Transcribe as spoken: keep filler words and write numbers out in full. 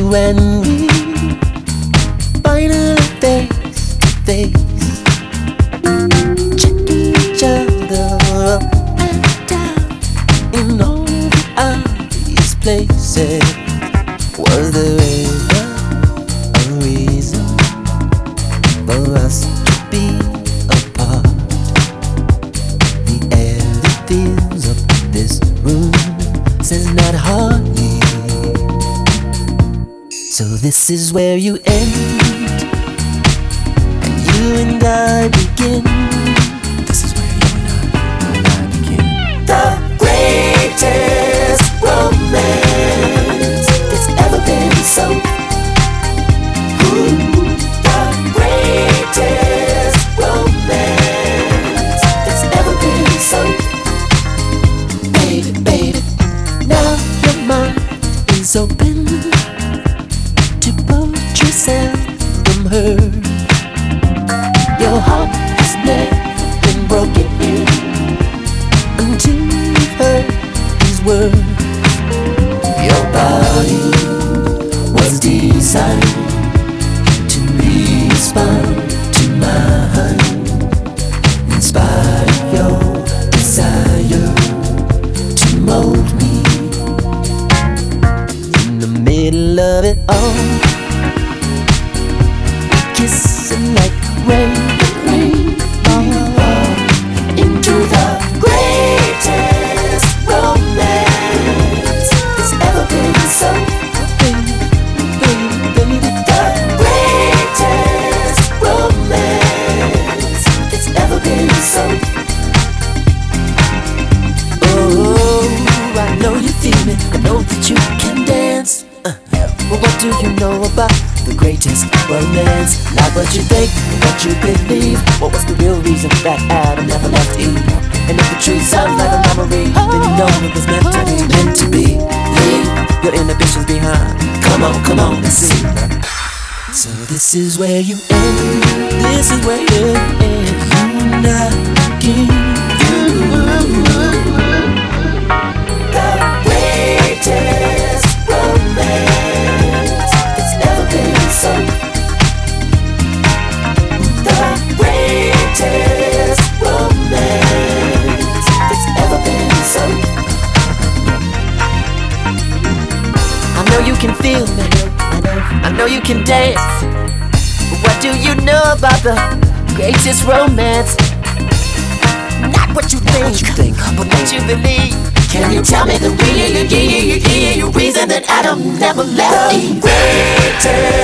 and me finally face to face, check each other up and down in all the obvious places. Was there ever a reason for us to be apart? The air that fills up this room says not hardly. So this is where you end and you and I begin. This is where you and I, and I begin. The greatest romance that's ever been sung. Ooh, the greatest romance that's ever been sung. Baby, baby, now your mind is open to put yourself from her. Your heart has never been broken until you've heard these words. Your body was designed to respond to mine, in spite of your desire to mold me. In the middle of it all, kissing like rain, rain, oh, into the greatest romance that's ever been sung. Baby, baby, baby, the greatest romance that's ever been sung. Oh, I know you feel me, I know that you can dance. Uh, well, what do you know about the greatest romance? Not what you think, what you believe. What was the real reason that Adam never left Eve? And if the truth sounds like a memory, then you know it was meant to be. Meant to be. Leave your inhibitions behind. Come on, come on, let's see. So this is where you end. This is where you end. You and I begin. The greatest romance that's ever been sung. The greatest romance that's ever been sung. I know you can feel me, I know, I know you can dance. But what do you know about the greatest romance? Not what you think, what you think but what you believe. Can you tell me the real reason that Adam never left Eve? The greatest